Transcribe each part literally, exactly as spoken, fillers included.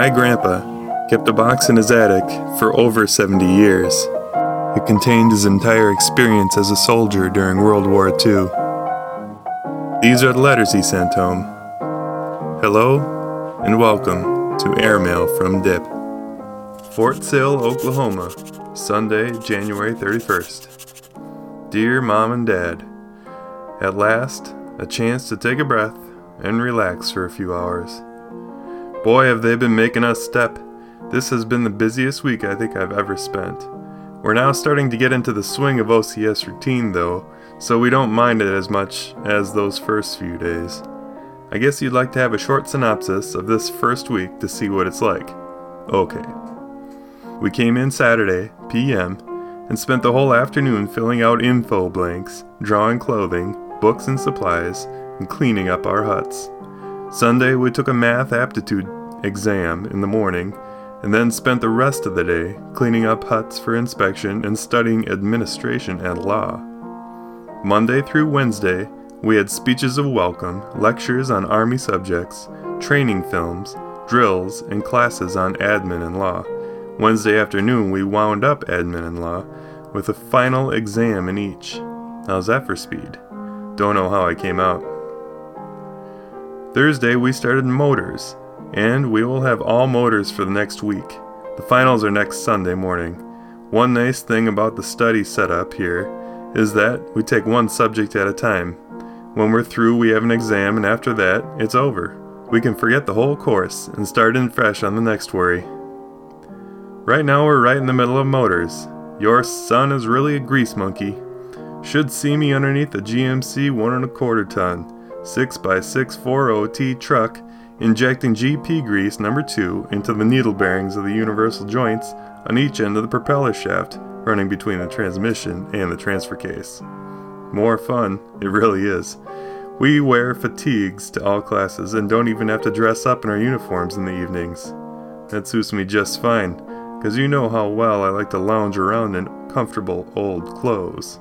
My grandpa kept a box in his attic for over seventy years. It contained his entire experience as a soldier during World War Two. These are the letters he sent home. Hello and welcome to Airmail from Dip. Fort Sill, Oklahoma, Sunday, January thirty-first. Dear Mom and Dad, at last, a chance to take a breath and relax for a few hours. Boy, have they been making us step. This has been the busiest week I think I've ever spent. We're now starting to get into the swing of O C S routine though, so we don't mind it as much as those first few days. I guess you'd like to have a short synopsis of this first week to see what it's like. Okay. We came in Saturday, P M, and spent the whole afternoon filling out info blanks, drawing clothing, books and supplies, and cleaning up our huts. Sunday we took a math aptitude exam in the morning, and then spent the rest of the day cleaning up huts for inspection and studying administration and law. Monday through Wednesday, we had speeches of welcome, lectures on Army subjects, training films, drills, and classes on admin and law. Wednesday afternoon, we wound up admin and law with a final exam in each. How's that for speed? Don't know how I came out. Thursday, we started motors, and we will have all motors for the next week. The finals are next Sunday morning. One nice thing about the study setup here is that we take one subject at a time. When we're through, we have an exam, and after that, it's over. We can forget the whole course and start in fresh on the next worry. Right now, we're right in the middle of motors. Your son is really a grease monkey. Should see me underneath a G M C one and a quarter ton, six by six forty T truck, injecting G P grease number two into the needle bearings of the universal joints on each end of the propeller shaft, running between the transmission and the transfer case. More fun, it really is. We wear fatigues to all classes and don't even have to dress up in our uniforms in the evenings. That suits me just fine, because you know how well I like to lounge around in comfortable old clothes.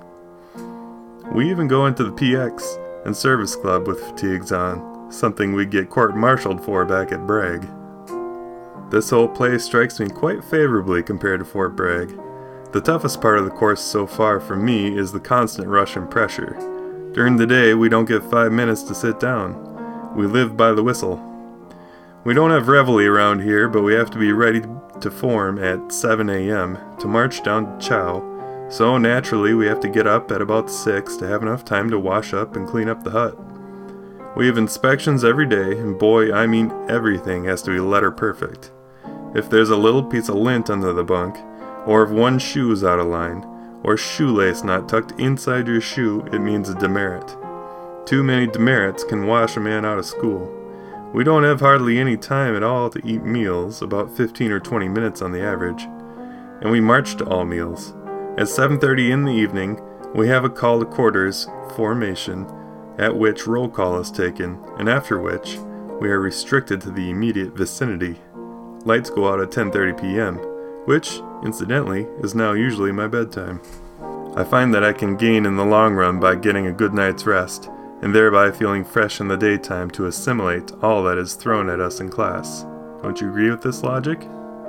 We even go into the P X and service club with fatigues on, something we get court-martialed for back at Bragg. This whole place strikes me quite favorably compared to Fort Bragg. The toughest part of the course so far for me is the constant rush and pressure. During the day, we don't get five minutes to sit down. We live by the whistle. We don't have reveille around here, but we have to be ready to form at seven a m to march down to chow, so naturally we have to get up at about six to have enough time to wash up and clean up the hut. We have inspections every day, and boy, I mean everything has to be letter perfect. If there's a little piece of lint under the bunk, or if one shoe is out of line, or shoelace not tucked inside your shoe, it means a demerit. Too many demerits can wash a man out of school. We don't have hardly any time at all to eat meals, about fifteen or twenty minutes on the average, and we march to all meals. At seven thirty in the evening, we have a call to quarters formation, at which roll call is taken, and after which, we are restricted to the immediate vicinity. Lights go out at ten thirty p m, which, incidentally, is now usually my bedtime. I find that I can gain in the long run by getting a good night's rest, and thereby feeling fresh in the daytime to assimilate all that is thrown at us in class. Don't you agree with this logic?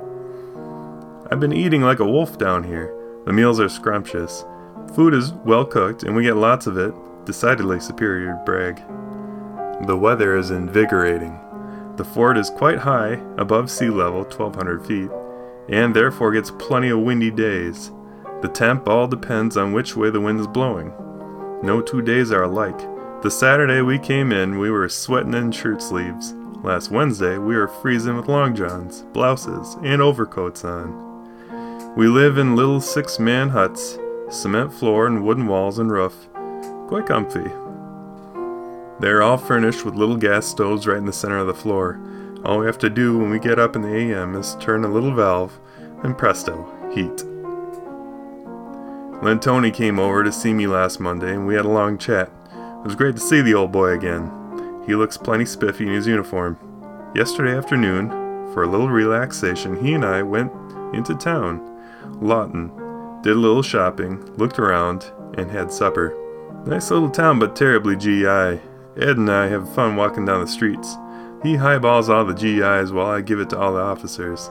I've been eating like a wolf down here. The meals are scrumptious. Food is well cooked, and we get lots of it, decidedly superior to Bragg. The weather is invigorating. The fort is quite high, above sea level, twelve hundred feet, and therefore gets plenty of windy days. The temp all depends on which way the wind is blowing. No two days are alike. The Saturday we came in, we were sweating in shirt sleeves. Last Wednesday, we were freezing with long johns, blouses, and overcoats on. We live in little six-man huts, cement floor and wooden walls and roof. Quite comfy. They're all furnished with little gas stoves right in the center of the floor. All we have to do when we get up in the A M is turn a little valve, and presto, heat. Lentoni came over to see me last Monday, and we had a long chat. It was great to see the old boy again. He looks plenty spiffy in his uniform. Yesterday afternoon, for a little relaxation, he and I went into town, Lawton, did a little shopping, looked around, and had supper. Nice little town, but terribly G I. Ed and I have fun walking down the streets. He highballs all the G Is while I give it to all the officers.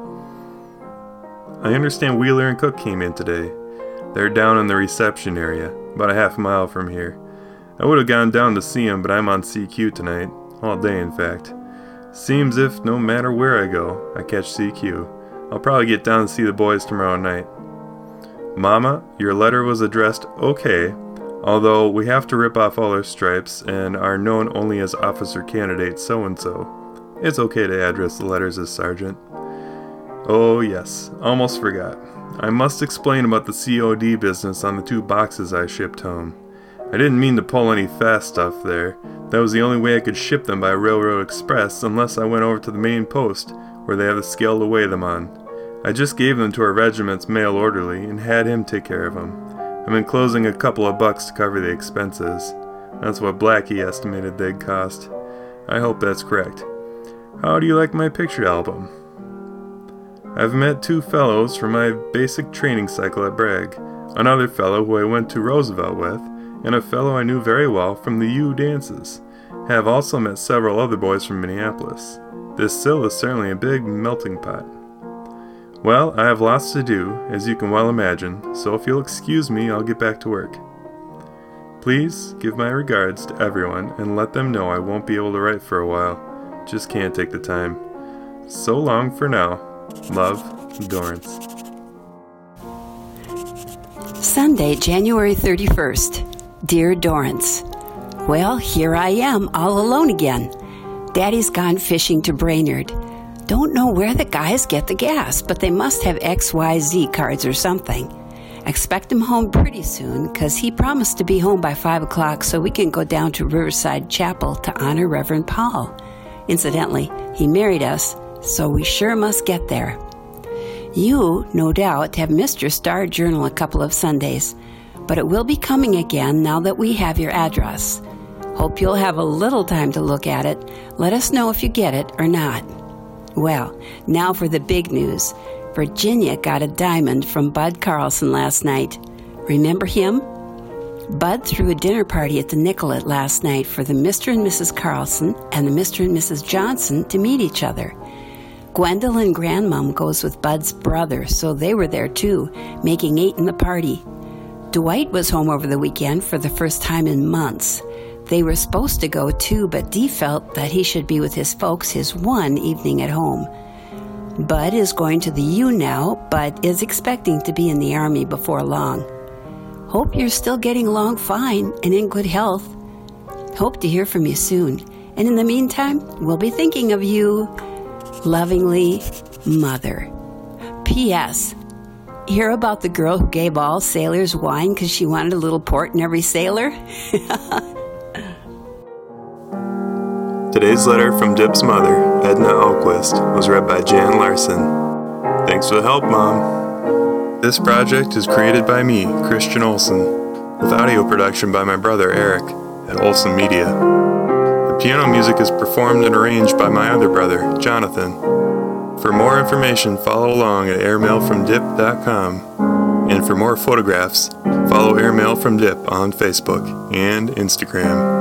I understand Wheeler and Cook came in today. They're down in the reception area, about a half mile from here. I would have gone down to see them, but I'm on C Q tonight. All day, in fact. Seems if no matter where I go, I catch C Q. I'll probably get down and see the boys tomorrow night. Mama, your letter was addressed okay, although we have to rip off all our stripes and are known only as Officer Candidate so-and-so. It's okay to address the letters as Sergeant. Oh yes, almost forgot. I must explain about the C O D business on the two boxes I shipped home. I didn't mean to pull any fast stuff there. That was the only way I could ship them by Railroad Express unless I went over to the main post where they have the scale to weigh them on. I just gave them to our regiment's mail orderly and had him take care of them. I'm enclosing a couple of bucks to cover the expenses. That's what Blackie estimated they'd cost. I hope that's correct. How do you like my picture album? I've met two fellows from my basic training cycle at Bragg, another fellow who I went to Roosevelt with, and a fellow I knew very well from the U dances. Have also met several other boys from Minneapolis. This Sill is certainly a big melting pot. Well, I have lots to do, as you can well imagine, so if you'll excuse me, I'll get back to work. Please give my regards to everyone and let them know I won't be able to write for a while. Just can't take the time. So long for now. Love, Dorrance. Sunday, January thirty-first. Dear Dorrance, well, here I am, all alone again. Daddy's gone fishing to Brainerd. Don't know where the guys get the gas, but they must have X Y Z cards or something. Expect him home pretty soon, because he promised to be home by five o'clock so we can go down to Riverside Chapel to honor Reverend Paul. Incidentally, he married us, so we sure must get there. You, no doubt, have missed your Star Journal a couple of Sundays, but it will be coming again now that we have your address. Hope you'll have a little time to look at it. Let us know if you get it or not. Well, now for the big news. Virginia got a diamond from Bud Carlson last night. Remember him? Bud threw a dinner party at the Nicollet last night for the Mister and Missus Carlson and the Mister and Missus Johnson to meet each other. Gwendolyn Grandmom goes with Bud's brother, so they were there too, making eight in the party. Dwight was home over the weekend for the first time in months. They were supposed to go too, but Dee felt that he should be with his folks his one evening at home. Bud is going to the U now, but is expecting to be in the Army before long. Hope you're still getting along fine and in good health. Hope to hear from you soon. And in the meantime, we'll be thinking of you. Lovingly, Mother. P S. Hear about the girl who gave all sailors wine because she wanted a little port in every sailor? Today's letter from Dip's mother, Edna Alquist, was read by Jan Larson. Thanks for the help, Mom. This project is created by me, Christian Olsen, with audio production by my brother Eric at Olsen Media. The piano music is performed and arranged by my other brother, Jonathan. For more information, follow along at airmail from dip dot com. And for more photographs, follow Airmail from Dip on Facebook and Instagram.